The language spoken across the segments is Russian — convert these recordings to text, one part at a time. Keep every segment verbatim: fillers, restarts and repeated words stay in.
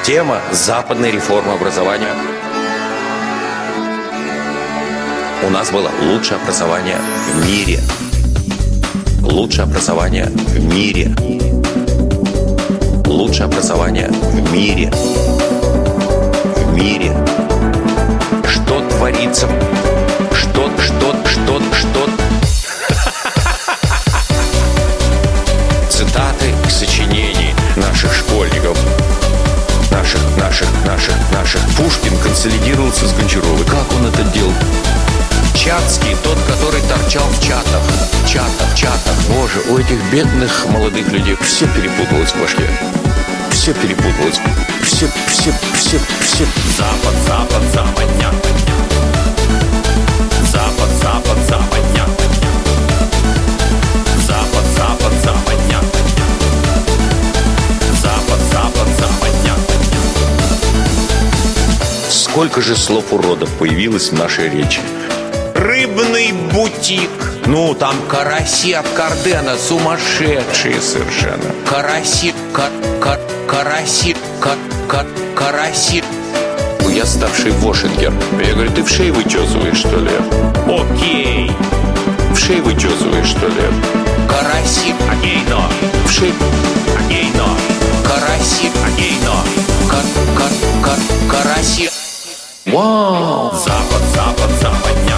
Тема западной реформы образования. У нас было лучшее образование в мире. Лучшее образование в мире. Лучшее образование в мире. В мире. Что творится? Что, что, что, что? Цитаты сочинений наших школьников. Наших, наших, наших, наших. Пушкин консолидировался с Гончаровой. Как он это делал? Чатский, тот, который торчал в чатах. Чатах, чатах. Боже, у этих бедных молодых людей все перепуталось в башке. Все перепуталось. Все, все, все, все. Запад, запад, западня. Запад, запад, западня. Запад, запад, западня. Запад, запад, западня. Сколько же слов уродов появилось в нашей речи? Рыбный бутик. Ну, там караси от Кардена сумасшедшие совершенно. Караси, кар, кар, караси, кар, кар, караси. Я старший Вошингер. Я говорю, ты в шее вычесываешь, что ли? Окей. В шее вычесываешь, что ли? Караси. Агейно. В шее. Агейно. Караси. Агейно. Кар, кар, кар, караси. Вау. Запад, запад, западня.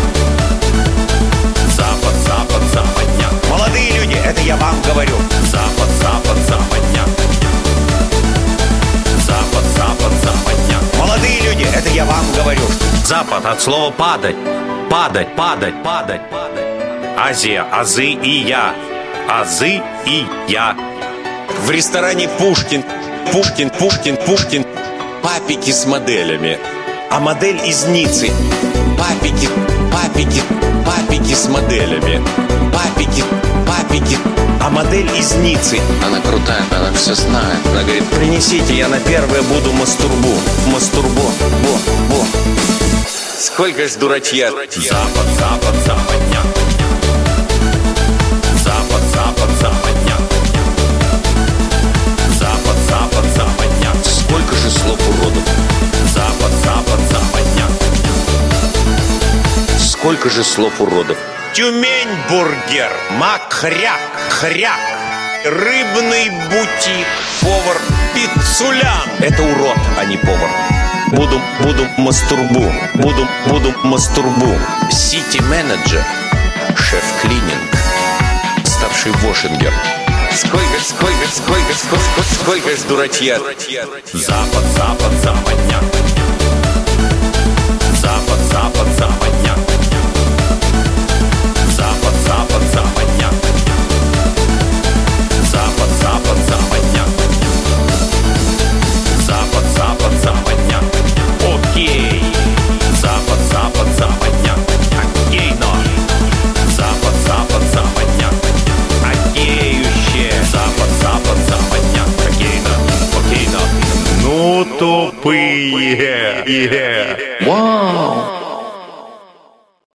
Запад, запад, западня. Молодые люди, это я вам говорю. Запад, запад, западня. Запад, запад, западня. Молодые люди, это я вам говорю. Запад от слова падать. Падать, падать, падать, падать. Азия, азы и я. Азы и я. В ресторане Пушкин. Пушкин, Пушкин, Пушкин. Папики с моделями. А модель из Ниццы. Папики, папики, папики с моделями. Папики, папики. А модель из Ниццы. Она крутая, она все знает. Она говорит, принесите, я на первое буду мастурбу. Мастурбо, бо, бо. Сколько ж дурачья. Запад, запад, западня. Запад, запад, западня. Запад, запад, западня. Сколько же слов уродов. Запад, запад, западня. Сколько же слов уродов. Тюмень бургер. Мак-хряк, хряк. Рыбный бутик. Повар Пиццулян. Это урод, а не повар. Буду, буду мастурбу. Буду, буду мастурбу. Сити-менеджер. Шеф-клининг. Старший Вошингер. Сколько, сколько, сколько, сколько, сколько ж дурачья. Запад, запад, западня. Запад, запад, западня. Запад, запад, западня. Запад, запад, западня. Запад, запад, западня. Окей. Запад, запад, западня. Окейно. Запад, запад, западня. Океюще. Запад, запад, западня. Окейно. Окейно. Ну, тупые. Вау.